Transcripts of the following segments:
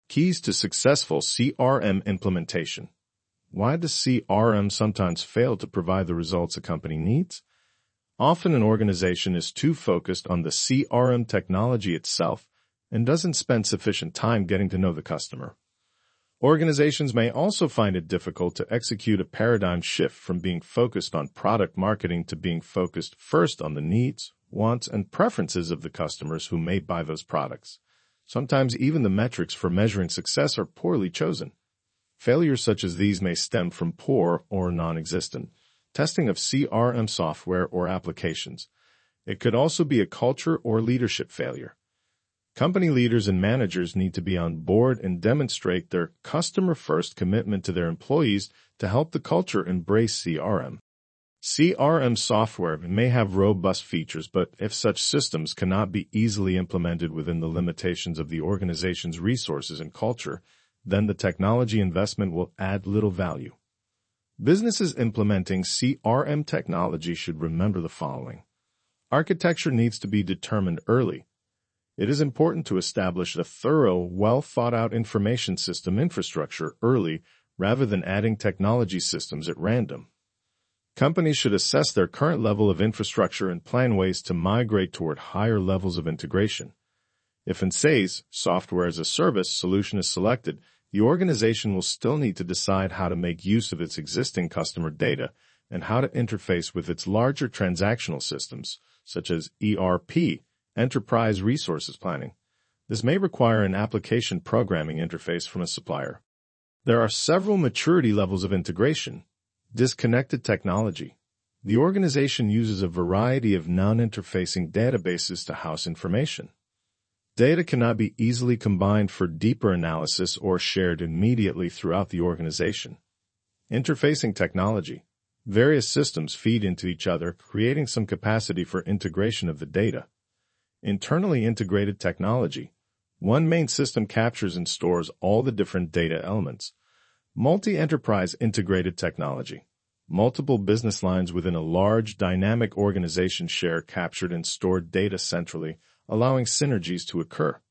Keys to successful CRM implementation. Why does CRM sometimes fail to provide the results a company needs? Often an organization is too focused on the CRM technology itself and doesn't spend sufficient time getting to know the customer. Organizations may also find it difficult to execute a paradigm shift from being focused on product marketing to being focused first on the needs, wants, and preferences of the customers who may buy those products. Sometimes even the metrics for measuring success are poorly chosen. Failures such as these may stem from poor or non-existent testing of CRM software or applications. It could also be a culture or leadership failure. Company leaders and managers need to be on board and demonstrate their customer-first commitment to their employees to help the culture embrace CRM. CRM software may have robust features, but if such systems cannot be easily implemented within the limitations of the organization's resources and culture, then the technology investment will add little value. Businesses implementing CRM technology should remember the following. Architecture needs to be determined early. It is important to establish a thorough, well-thought-out information system infrastructure early rather than adding technology systems at random. Companies should assess their current level of infrastructure and plan ways to migrate toward higher levels of integration. If in SaaS, software as a service, solution is selected, the organization will still need to decide how to make use of its existing customer data and how to interface with its larger transactional systems, such as ERP, Enterprise Resources Planning. This may require an application programming interface from a supplier. There are several maturity levels of integration. Disconnected technology. The organization uses a variety of non-interfacing databases to house information. Data cannot be easily combined for deeper analysis or shared immediately throughout the organization. Interfacing technology. Various systems feed into each other, creating some capacity for integration of the data. Internally integrated technology. One main system captures and stores all the different data elements. Multi-enterprise integrated technology. Multiple business lines within a large, dynamic organization share captured and stored data centrally, allowing synergies to occur.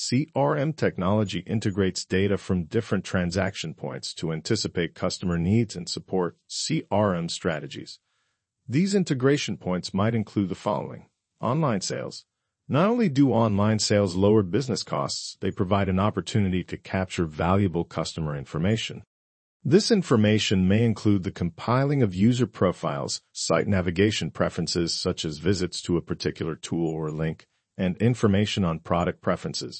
CRM technology integrates data from different transaction points to anticipate customer needs and support CRM strategies. These integration points might include the following. Online sales. Not only do online sales lower business costs, they provide an opportunity to capture valuable customer information. This information may include the compiling of user profiles, site navigation preferences such as visits to a particular tool or link, and information on product preferences.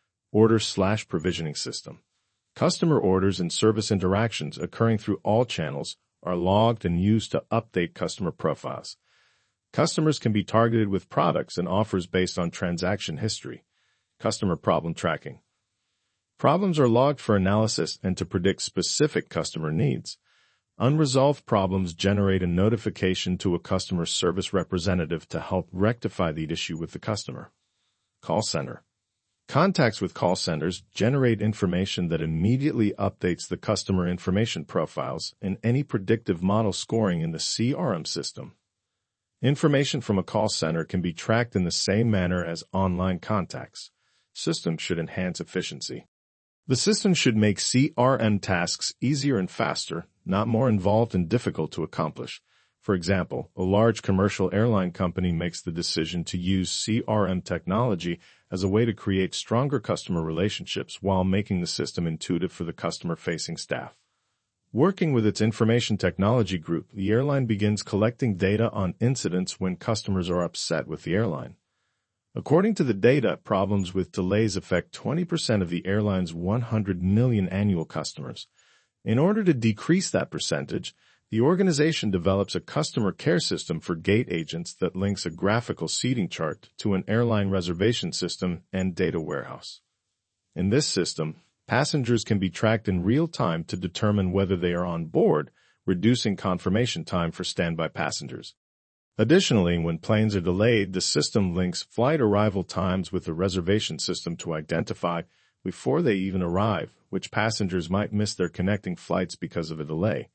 Order/provisioning system. Customer orders and service interactions occurring through all channels are logged and used to update customer profiles. Customers can be targeted with products and offers based on transaction history. Customer problem tracking. Problems are logged for analysis and to predict specific customer needs. Unresolved problems generate a notification to a customer service representative to help rectify the issue with the customer. Call center. Contacts with call centers generate information that immediately updates the customer information profiles and any predictive model scoring in the CRM system. Information from a call center can be tracked in the same manner as online contacts. Systems should enhance efficiency. The system should make CRM tasks easier and faster, not more involved and difficult to accomplish. For example, a large commercial airline company makes the decision to use CRM technology as a way to create stronger customer relationships while making the system intuitive for the customer-facing staff. Working with its information technology group, the airline begins collecting data on incidents when customers are upset with the airline. According to the data, problems with delays affect 20% of the airline's 100 million annual customers. In order to decrease that percentage, the organization develops a customer care system for gate agents that links a graphical seating chart to an airline reservation system and data warehouse. In this system, passengers can be tracked in real time to determine whether they are on board, reducing confirmation time for standby passengers. Additionally, when planes are delayed, the system links flight arrival times with the reservation system to identify, before they even arrive, which passengers might miss their connecting flights because of a delay.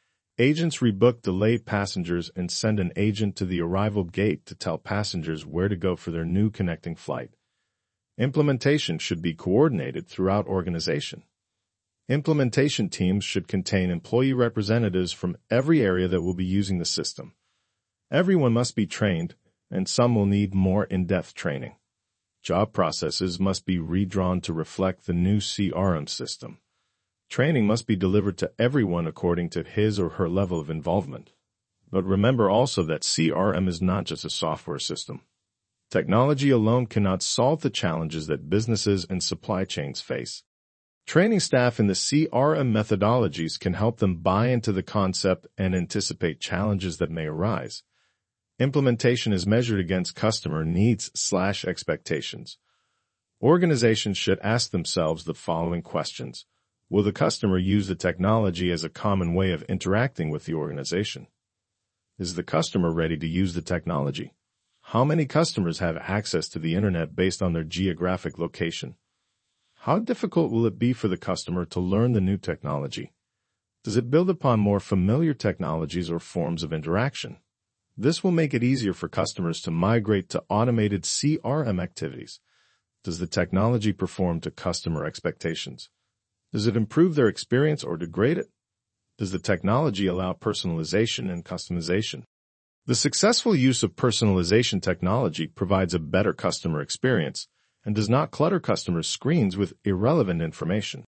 Agents rebook delayed passengers and send an agent to the arrival gate to tell passengers where to go for their new connecting flight. Implementation should be coordinated throughout organization. Implementation teams should contain employee representatives from every area that will be using the system. Everyone must be trained, and some will need more in-depth training. Job processes must be redrawn to reflect the new CRM system. Training must be delivered to everyone according to his or her level of involvement. But remember also that CRM is not just a software system. Technology alone cannot solve the challenges that businesses and supply chains face. Training staff in the CRM methodologies can help them buy into the concept and anticipate challenges that may arise. Implementation is measured against customer needs/expectations. Organizations should ask themselves the following questions. Will the customer use the technology as a common way of interacting with the organization? Is the customer ready to use the technology? How many customers have access to the internet based on their geographic location? How difficult will it be for the customer to learn the new technology? Does it build upon more familiar technologies or forms of interaction? This will make it easier for customers to migrate to automated CRM activities. Does the technology perform to customer expectations? Does it improve their experience or degrade it? Does the technology allow personalization and customization? The successful use of personalization technology provides a better customer experience and does not clutter customers' screens with irrelevant information.